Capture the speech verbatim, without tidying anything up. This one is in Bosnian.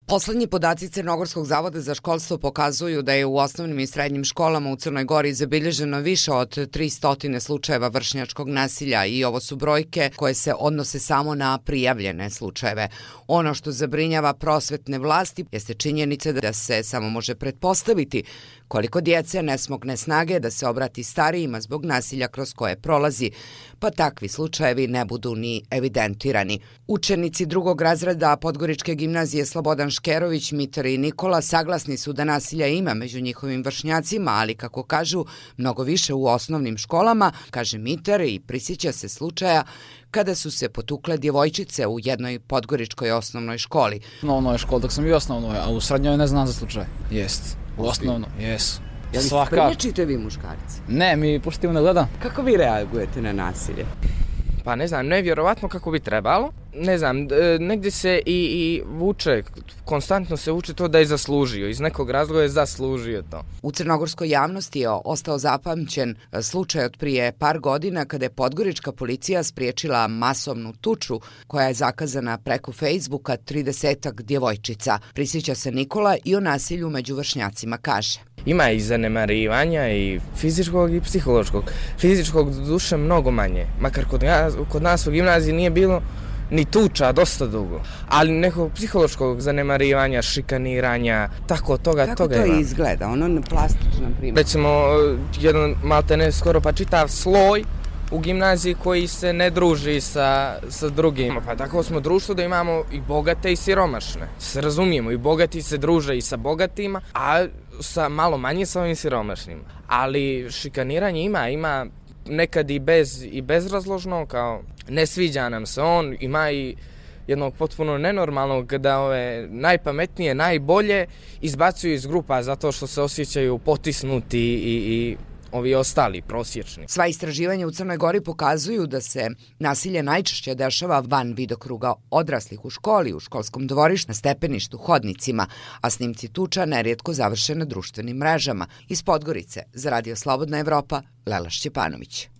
Poslednji podaci Crnogorskog zavoda za školstvo pokazuju da je u osnovnim i srednjim školama u Crnoj Gori zabilježeno više od tristo slučajeva vršnjačkog nasilja i ovo su brojke koje se odnose samo na prijavljene slučajeve. Ono što zabrinjava prosvetne vlasti jeste činjenica da se samo može pretpostaviti koliko djece ne smogne snage da se obrati starijima zbog nasilja kroz koje prolazi, pa takvi slučajevi ne budu ni evidentirani. Učenici drugog razreda Podgoričke gimnazije Slobodan Škerović, Mitar i Nikola saglasni su da nasilja ima među njihovim vršnjacima, ali kako kažu, mnogo više u osnovnim školama, kaže Mitar i prisjeća se slučaja kada su se potukle djevojčice u jednoj podgoričkoj osnovnoj školi. U osnovnoj školi, dok sam i u osnovnoj, a u srednjoj ne znam za slučaj. Jest. U osnovno, jesu. Je li spriječite vi muškarci? Ne, mi puštimo ne gledam. Kako vi reagujete na nasilje? Pa ne znam, nevjerovatno kako bi trebalo. Ne znam, negdje se i, i vuče, konstantno se vuče to da je zaslužio. Iz nekog razloga je zaslužio to. U crnogorskoj javnosti je ostao zapamćen slučaj od prije par godina kada je podgorička policija spriječila masovnu tuču koja je zakazana preko Facebooka tridesetak djevojčica. Prisjeća se Nikola i o nasilju među vršnjacima kaže. Ima i zanemarivanja i fizičkog i psihološkog. Fizičkog duše mnogo manje. Makar kod nas, kod nas u gimnaziji nije bilo ni tuča dosta dugo. Ali nekog psihološkog zanemarivanja, šikaniranja, tako toga, Kako toga to ima. izgleda? Ono na plastičnom primjeru. Recimo, jedan maltene skoro pa čitav sloj u gimnaziji koji se ne druži sa, sa drugim. Pa tako smo društvo da imamo i bogate i siromašne. Se razumijemo, i bogati se druže i sa bogatima, a sa malo manje sa ovim siromašnima. Ali šikaniranje ima, ima nekad i bez i bezrazložno, kao ne sviđa nam se on, ima i jednog potpuno nenormalnog da ove najpametnije, najbolje izbacuju iz grupa zato što se osjećaju potisnuti i, i ovi ostali, prosječni. Sva istraživanja u Crnoj Gori pokazuju da se nasilje najčešće dešava van vidokruga odraslih u školi, u školskom dvorištu, na stepeništu, hodnicima, a snimci tuča nerijetko završe na društvenim mrežama. Iz Podgorice, za Radio Slobodna Evropa, Lela Šćepanović.